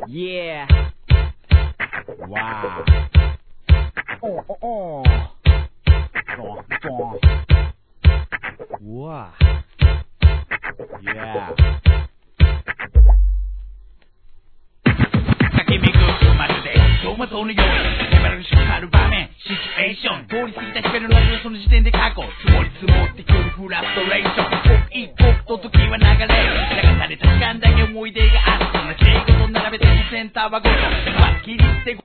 Yeah. Wow. Oh, oh, oh. Bon, bon. Wow. Yeah. 駆け巡るまるで走馬灯のように粘るしかる場面シチュエーション通り過ぎた光の中でその時点で過去積もり積もってくるフラストレーション刻一刻と時は流れ流された時間だけ思い出があるその敬語と並べてセンターはごとはっきり言って